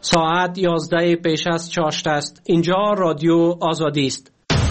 ساعت 11 پیش از چاشت است. اینجا رادیو آزادی است.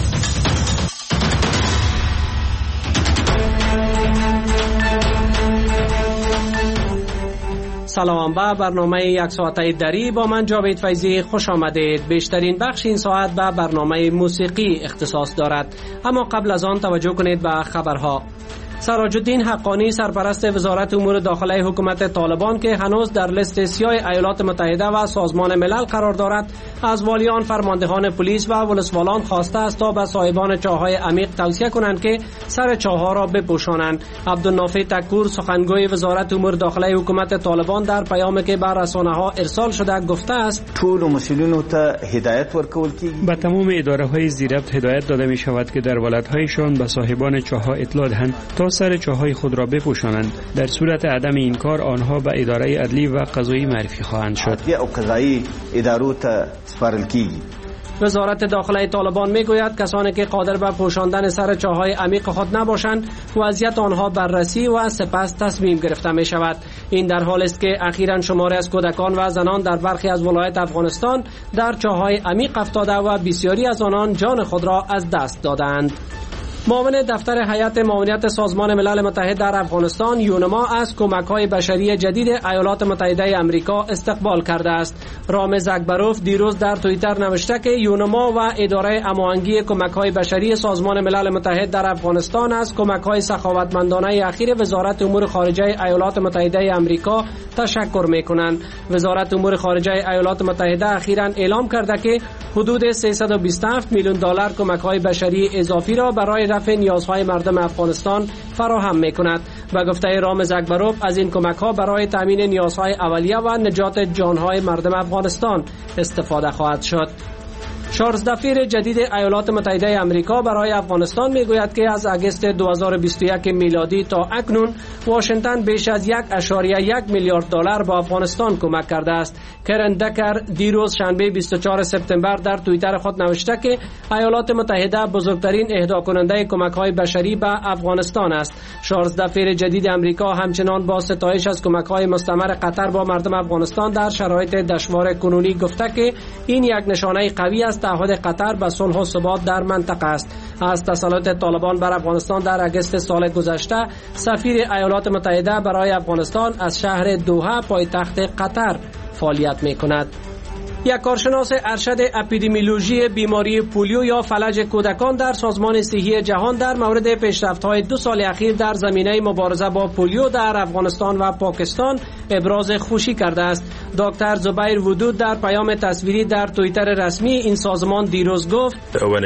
سلام به برنامه یک ساعته دری با من جاوید فیضی خوش آمدید. بیشترین بخش این ساعت به برنامه موسیقی اختصاص دارد، اما قبل از آن توجه کنید به خبرها. سراج الدین حقانی سرپرست وزارت امور داخلی حکومت طالبان که هنوز در لیست سیاه ایالات متحده و سازمان ملل قرار دارد، از والیان، فرماندهان پلیس و ولسوالان خواسته است تا به صاحبان چاه‌های عمیق توصیه کنند که سر چاه‌ها را بپوشانند. عبدالنافع تکور سخنگوی وزارت امور داخلی حکومت طالبان در پیامی که به رسانه‌ها ارسال شده گفته است: ټول مسئولینو ته هدایت ورکول کیږي. به تمام اداره‌های زیربط هدایت داده می شود که در ولایت‌هایشان به صاحبان چاه‌ها اطلاع دهند تا سر چاه‌های خود را بپوشانند. در صورت عدم این کار آنها به اداره عدلی و قضایی معرفی خواهند شد. او قضایی ادارو ته سپارل کیږي. وزارت داخلی طالبان میگوید کسانی که قادر به پوشاندن سر چاه‌های عمیق خود نباشند، وضعیت آنها بررسی و سپس تصمیم گرفته می شود. این در حالی است که اخیراً شماری از کودکان و زنان در برخی از ولایات افغانستان در چاه‌های عمیق افتاده و بسیاری از آنان جان خود را از دست دادند. معاون دفتر هیئت معاونت سازمان ملل متحد در افغانستان یونما از کمک‌های بشری جدید ایالات متحده آمریکا استقبال کرده است. رامز اکبروف دیروز در توییتر نوشته که یونما و اداره هماهنگی کمک‌های بشری سازمان ملل متحد در افغانستان از کمک‌های سخاوتمندانه اخیر وزارت امور خارجه ایالات متحده آمریکا تشکر می‌کنند. وزارت امور خارجه ایالات متحده اخیراً اعلام کرده که حدود 327 میلیون دلار کمک‌های بشری اضافی را برای رفع نیازهای مردم افغانستان فراهم می‌کند. و گفته رامز اکبروف از این کمک‌ها برای تامین نیازهای اولیه و نجات جان‌های مردم افغانستان استفاده خواهد شد. چارلز دفیر جدید ایالات متحده آمریکا برای افغانستان میگوید که از اگست 2021 میلادی تا اکنون واشنگتن بیش از 1.1 میلیارد دلار به افغانستان کمک کرده است. کرن دکر دیروز شنبه 24 سپتامبر در توییتر خود نوشته که ایالات متحده بزرگترین اهدا کننده کمک‌های بشری به افغانستان است. چارلز دفیر جدید آمریکا همچنان با ستایش از کمک‌های مستمر قطر با مردم افغانستان در شرایط دشوار کنونی گفته که این یک نشانه قوی است تعهد قطر به صلح و ثبات در منطقه است. از تسلط طالبان بر افغانستان در اگست سال گذشته، سفیر ایالات متحده برای افغانستان از شهر دوحه پایتخت قطر فعالیت می‌کند. یک کارشناس ارشد اپیدمیولوژی بیماری پولیو یا فلج کودکان در سازمان صحی جهان در مورد پیشرفت‌های 2 سال اخیر در زمینه مبارزه با پولیو در افغانستان و پاکستان ابراز خوشی کرده است. دکتر زبیر ودود در پیام تصویری در توییتر رسمی این سازمان دیروز گفت: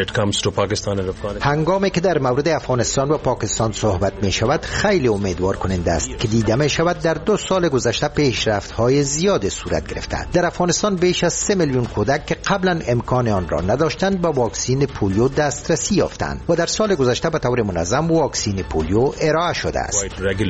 هنگامی که در مورد افغانستان و پاکستان صحبت می شود خیلی امیدوار کننده است که دیده می شود در 2 سال گذشته پیشرفت‌های زیاد صورت گرفته. در افغانستان بیش از 3 میلیون کودک که قبلا امکان آن را نداشتند به واکسین پولیو دسترسی یافتند و در سال گذشته به طور منظم واکسین پولیو ارائه شده است.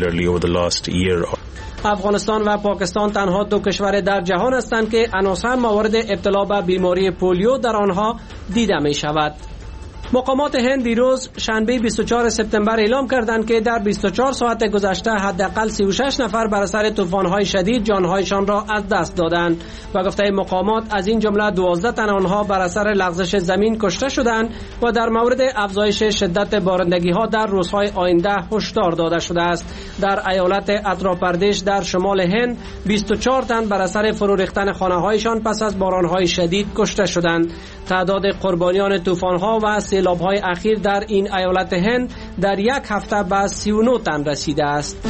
افغانستان و پاکستان تنها 2 کشور در جهان هستند که عناصر موارد ابتلا به بیماری پولیو در آنها دیده می شود. مقامات هند دیروز شنبه 24 سپتامبر اعلام کردند که در 24 ساعت گذشته حداقل 36 نفر بر اثر طوفان‌های شدید جان‌هایشان را از دست دادند و گفته مقامات از این جمله 12 تن آنها بر اثر لغزش زمین کشته شدند و در مورد افزایش شدت بارندگی‌ها در روزهای آینده هشدار داده شده است. در ایالت اتراپردیش در شمال هند 24 تن بر اثر فرو ریختن خانه‌هایشان پس از باران‌های شدید کشته شدند. تعداد قربانیان طوفان‌ها و سیلاب‌های اخیر در این ایالت هند در یک هفته به 39 تن رسیده است.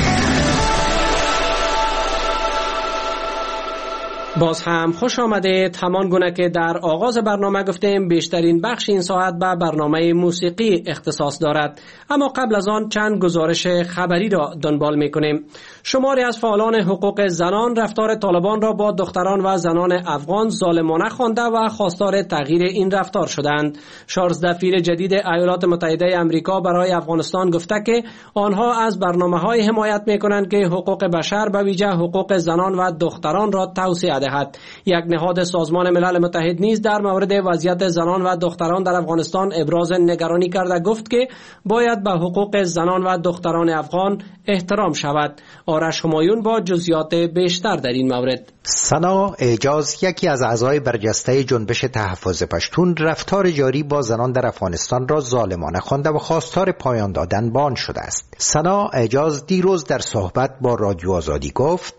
باز هم خوش آمدید. همان گونه که در آغاز برنامه گفتیم بیشترین بخش این ساعت به برنامه موسیقی اختصاص دارد، اما قبل از آن چند گزارش خبری را دنبال می‌کنیم. شماری از فعالان حقوق زنان رفتار طالبان را با دختران و زنان افغان ظالمانه خوانده و خواستار تغییر این رفتار شدند. چارلز دفیر جدید ایالات متحده آمریکا برای افغانستان گفته که آنها از برنامه‌های حمایت می‌کنند که حقوق بشر به ویژه حقوق زنان و دختران را توسعه دهد. یک نهاد سازمان ملل متحد نیز در مورد وضعیت زنان و دختران در افغانستان ابراز نگرانی کرده گفت که باید به حقوق زنان و دختران افغان احترام شود. آرش همایون با جزئیات بیشتر در این مورد. سنا اعجاز، یکی از اعضای برجسته جنبش تحفظ پشتون، رفتار جاری با زنان در افغانستان را ظالمانه خوانده و خواستار پایان دادن به آن شده است. سنا اعجاز دیروز در صحبت با رادیو آزادی گفت: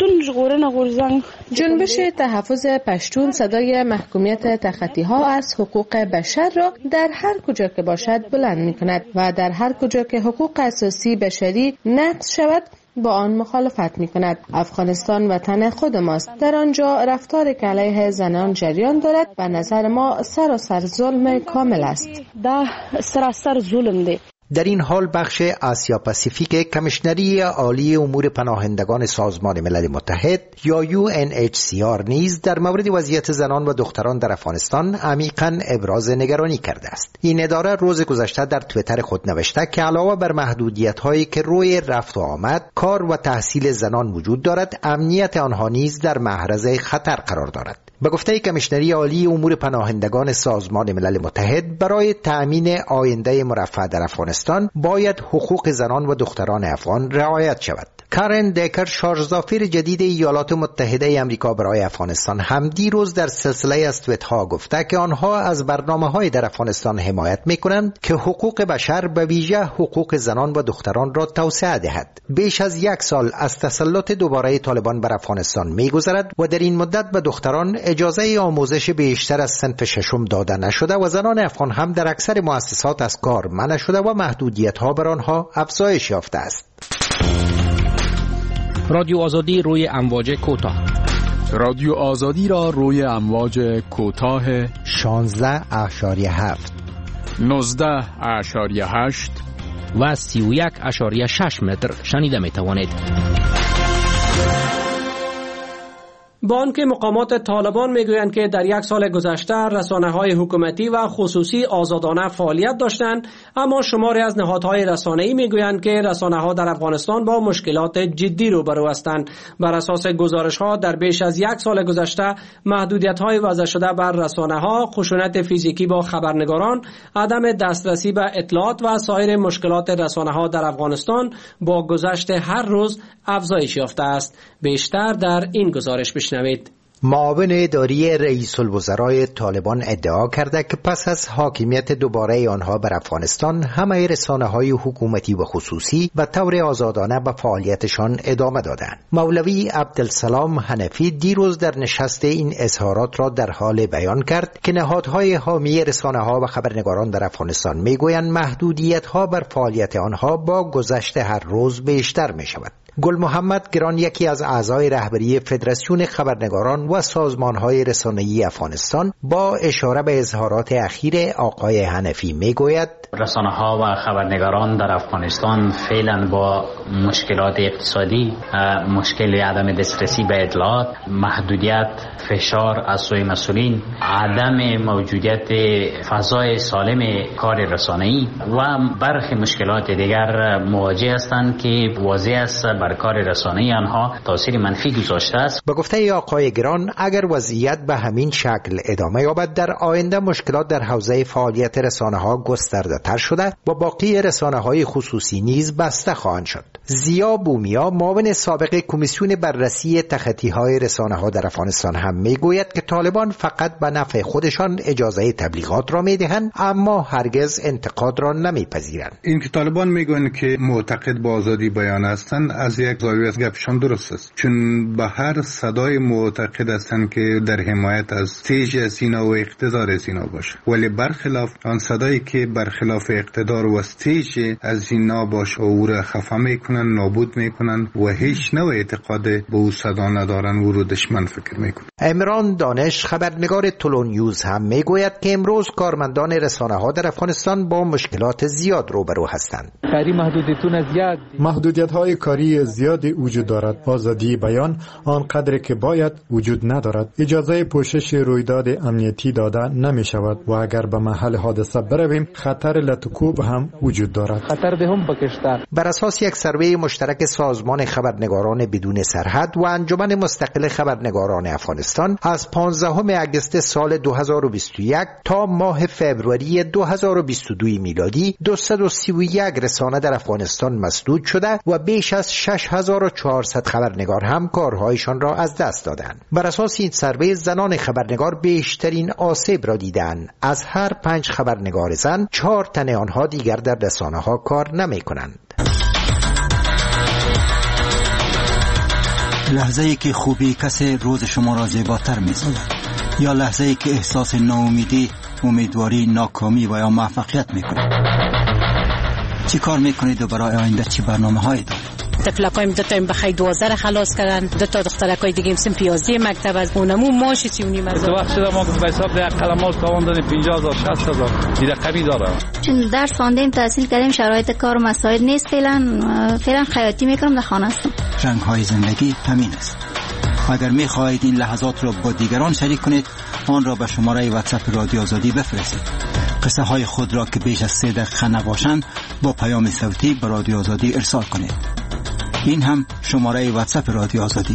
جنبش تحفظ پشتون صدای محکومیت تخطی‌ها از حقوق بشر را در هر کجا که باشد بلند می‌کند و در هر کجا که حقوق اساسی بشری نقض شود با آن مخالفت می‌کند. افغانستان وطن خود ماست. در آنجا رفتار که علیه زنان جریان دارد و نظر ما سراسر ظلم کامل است. سراسر ظلم ده. در این حال بخش آسیا پاسیفیک کمیشنری عالی امور پناهندگان سازمان ملل متحد یا UNHCR نیز در مورد وضعیت زنان و دختران در افغانستان عمیقاً ابراز نگرانی کرده است. این اداره روز گذشته در توییتر خود نوشته که علاوه بر محدودیت‌هایی که روی رفت و آمد، کار و تحصیل زنان وجود دارد، امنیت آنها نیز در معرض خطر قرار دارد. به گفته کمیشنری عالی امور پناهندگان سازمان ملل متحد، برای تأمین آینده مرفه در افغانستان باید حقوق زنان و دختران افغان رعایت شود. کارن دیکر، شارژسافیر جدید ایالات متحده آمریکا برای افغانستان، هم دیروز در سلسله از توییت‌ها گفته که آنها از برنامه‌های در افغانستان حمایت می‌کنند که حقوق بشر به ویژه حقوق زنان و دختران را توسعه دهد. بیش از 1 سال از تسلط دوباره طالبان بر افغانستان می‌گذرد و در این مدت به دختران اجازه آموزش بیشتر از صنف ششم داده نشده و زنان افغان هم در اکثر مؤسسات از کار منع شده و محدودیت‌ها بر آنها افزایش یافته است. رادیو آزادی روی امواج کوتاه. رادیو آزادی را روی امواج کوتاه 16.7 19.8 و 31.6 متر شنیده می توانید. بانک مقامات طالبان میگویند که در 1 سال گذشته رسانه‌های حکومتی و خصوصی آزادانه فعالیت داشتند، اما شماری از نهادهای رسانه‌ای میگویند که رسانه‌ها در افغانستان با مشکلات جدی روبرو هستند. بر اساس گزارش‌ها در بیش از 1 سال گذشته محدودیت‌های وضع شده بر رسانه‌ها، خشونت فیزیکی با خبرنگاران، عدم دسترسی به اطلاعات و سایر مشکلات رسانه‌ها در افغانستان با گذشت هر روز افزایش یافته است. بیشتر در این گزارش بشنوید. معاون اداری رئیس الوزرای طالبان ادعا کرده که پس از حاکمیت دوباره آنها بر افغانستان، همه رسانه‌های حکومتی و خصوصی به طور آزادانه به فعالیتشان ادامه دادند. مولوی عبدالسلام حنفی دیروز در نشست این اظهارات را در حال بیان کرد که نهادهای حامی رسانه‌ها و خبرنگاران در افغانستان میگویند محدودیت‌ها بر فعالیت آنها با گذشت هر روز بیشتر می‌شود. گل محمد گران، یکی از اعضای رهبری فدراسیون خبرنگاران و سازمان‌های رسانه‌ای افغانستان، با اشاره به اظهارات اخیر آقای حنفی میگوید رسانه‌ها و خبرنگاران در افغانستان فعلا با مشکلات اقتصادی، مشکل عدم دسترسی به اطلاعات، محدودیت، فشار از سوی مسئولین، عدم موجودیت فضای سالم کار رسانه‌ای و برخی مشکلات دیگر مواجه هستند که واضح است بر کار رسانه‌ای آنها تاثیر منفی گذاشته است. به گفته آقای گران، اگر وضعیت به همین شکل ادامه یابد، در آینده مشکلات در حوزه فعالیت رسانه‌ها گسترده‌تر شده و باقی رسانه‌های خصوصی نیز بسته خواهند شد. زیا بومیا، معاون سابق کمیسیون بررسی تخطی‌های رسانه‌ها در افغانستان، هم میگوید که طالبان فقط به نفع خودشان اجازه تبلیغات را میدهند، اما هرگز انتقاد را نمیپذیرند. این که طالبان میگویند که معتقد به آزادی بیان هستند، از یک زاویه از گپشان درست است، چون به هر صدای معتقد هستند که در حمایت از استیج سینا و اقتدار سینا باشه، ولی برخلاف آن صدایی که برخلاف اقتدار و استیج از سینا باشه او را خفه میکنن، نابود میکنن و هیچ نوع اعتقاد به او صدا ندارن و رو دشمن فکر میکنن. عمران دانش، خبرنگار تولون نیوز، هم میگوید که امروز کارمندان رسانه‌ها در افغانستان با مشکلات زیاد روبرو هستند. محدودیت‌های کاری زیاد وجود دارد. آزادی بیان آنقدر که باید وجود ندارد. اجازه پوشش رویداد امنیتی داده نمی شود و اگر به محل حادثه برویم، خطر لطکوب هم وجود دارد. بر اساس یک سروی اداره مشترک سازمان خبرنگاران بدون سرحد و انجمن مستقل خبرنگاران افغانستان از 15 اگست سال 2021 تا ماه فوریه 2022 میلادی 231 رسانه در افغانستان مسدود شده و بیش از 6400 خبرنگار هم کارهایشان را از دست دادند. بر اساس این سروی زنان خبرنگار بیشترین آسیب را دیدند. از هر 5 خبرنگار زن 4 تن آنها دیگر در رسانه ها کار نمی کنند. لحظه ای که خوبی کسی روز شما را زیباتر می سازد یا لحظه ای که احساس ناامیدی، امیدواری، ناکامی و یا موفقیت می کنید. چی کار می کنید و برای آینده چی برنامه هایی دارید؟ تفلقایم 2 تا بخای 12 خلاص کردن، 2 تا دخترکای دیگه سن 15 مکتب از اونمو ماشی 39 تو وقت شده ما به حساب ده قلمات تواندن 50000 60000 این رقمی داره. چون درس خواندیم تحصیل کردیم شرایط کار مساعد نیست، فعلا خیاطی میکنم در خانه هستم. رنگ های زندگی همین است. اگر می خواهید این لحظات را با دیگران شریک کنید آن را به شماره واتساپ رادیو آزادی بفرستید. قصه های خود را که بیش از 3 دقیقه نباشند با پیام صوتی به رادیو آزادی ارسال کنید. این هم شماره واتساپ رادیو آزادی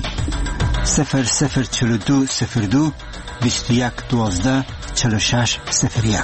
004202 2112 4601.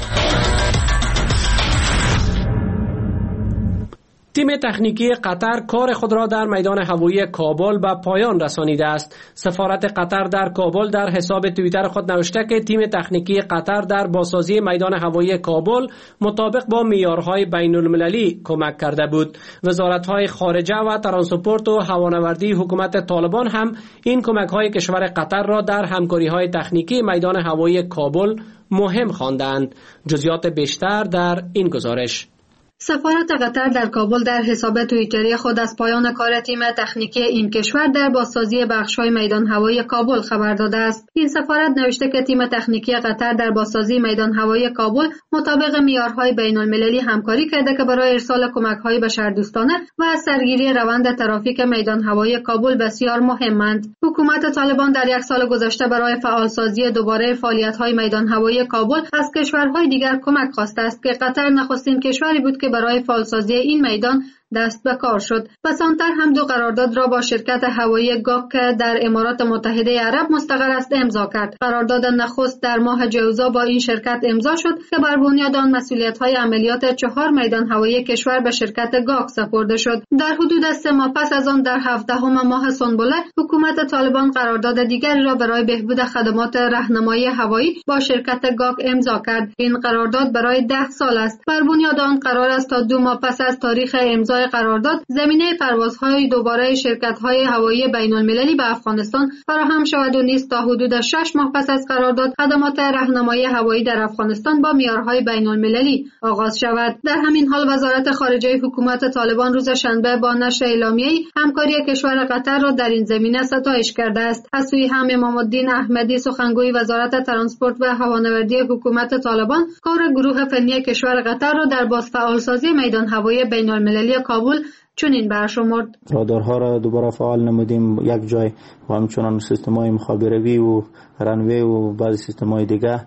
تیم تکنیکی قطر کار خود را در میدان هوایی کابل به پایان رسانیده است. سفارت قطر در کابل در حساب توییتر خود نوشته که تیم تکنیکی قطر در بازسازی میدان هوایی کابل مطابق با معیارهای بین المللی کمک کرده بود. وزارت‌های خارجه و ترانسپورت و هوانوردی حکومت طالبان هم این کمک‌های کشور قطر را در همکاری‌های تکنیکی میدان هوایی کابل مهم خواندند. جزئیات بیشتر در این گزارش. سفارت قطر در کابل در حساب توییتری خود از پایان کار تیم تکنیکی این کشور در بازسازی بخش‌های میدان هوایی کابل خبر داده است. این سفارت نوشته که تیم تکنیکی قطر در بازسازی میدان هوایی کابل مطابق معیارهای بین‌المللی همکاری کرده که برای ارسال کمک‌های بشردوستانه و از سرگیری روند ترافیک میدان هوایی کابل بسیار مهمند. حکومت طالبان در 1 سال گذشته برای فعالسازی دوباره فعالیت‌های میدان هوایی کابل از کشورهای دیگر کمک خواسته است که قطر نخستین کشوری بود که برای فعالسازی این میدان دست به کار شد. بسانتر هم 2 قرارداد را با شرکت هوایی گاک در امارات متحده عرب مستقر است امضا کرد. قرارداد نخست در ماه جوزا با این شرکت امضا شد که بر بنیاد آن مسئولیت‌های عملیات 4 میدان هوایی کشور به شرکت گاک سپرده شد. در حدود 3 ماه پس از آن در 17 ماه سنبله حکومت طالبان قرارداد دیگری را برای بهبود خدمات راهنمایی هوایی با شرکت گاک امضا کرد. این قرارداد برای 10 سال است. بر بنیاد آن قرار است تا 2 ماه پس از تاریخ امضا قرارداد زمینه پروازهای دوباره شرکت‌های هوایی بین‌المللی به افغانستان فراهم شود و نیز تا حدود 6 ماه پس از قرارداد خدمات راهنمایی هوایی در افغانستان با معیارهای بین‌المللی آغاز شود. در همین حال وزارت خارجه حکومت طالبان روز شنبه با نشر اعلامیه‌ای همکاری کشور قطر را در این زمینه ستایش کرده است. از سوی هم امام الدین احمدی سخنگوی وزارت ترانسپورت و هوانوردی حکومت طالبان کار گروه فنی کشور قطر را در بازفعالسازی میدان هوایی بین‌المللی کابل چنین برشمرد. رادارها را دوباره فعال نمودیم یک جای و همچنان سیستم‌های مخابراتی و رنوی و بعضی سیستم‌های دیگه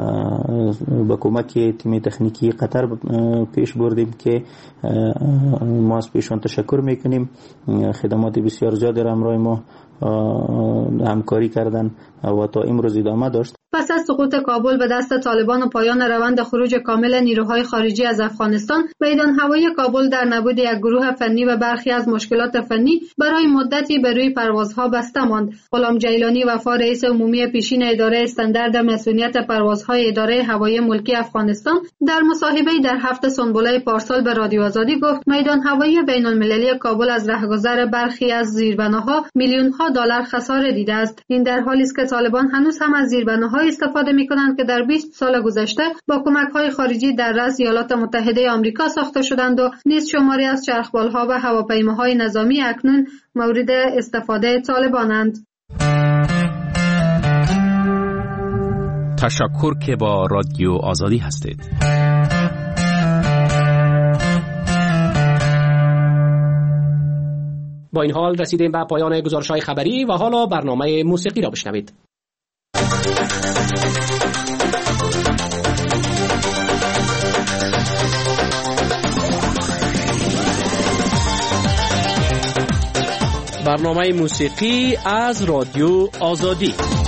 با کمک تیم تکنیکی قطر پیش بردیم که ما از پیشان تشکر میکنیم. خدمات بسیار زیادی را همراه ما همکاری کردن و تا امروز ادامه داشت. پس از سقوط کابل به دست طالبان و پایان روند خروج کامل نیروهای خارجی از افغانستان، میدان هوایی کابل در نبود یک گروه فنی و برخی از مشکلات فنی برای مدتی به روی پروازها بسته ماند. غلام جیلانی وفا رئیس عمومی پیشین اداره استاندارد مسئولیت پروازهای اداره هوایی ملکی افغانستان در مصاحبه‌ای در 7 سنبله پارسال به رادیو آزادی گفت میدان هوایی بین‌المللی کابل از رهگذر برخی از زیربناها میلیون‌ها دلار خساره دیده است. این در حالی است که طالبان هنوز هم از زیربناهای استفاده می‌کنند که در 20 سال گذشته با کمک‌های خارجی در رأس ایالات متحده آمریکا ساخته شدند و نیز شماری از چرخبال‌ها و هواپیماهای نظامی اکنون مورد استفاده طالبانند. تشکر که با رادیو آزادی هستید. با این حال رسیدیم به پایان گزارش‌های خبری و حالا برنامه موسیقی را بشنوید. برنامه موسیقی از رادیو آزادی.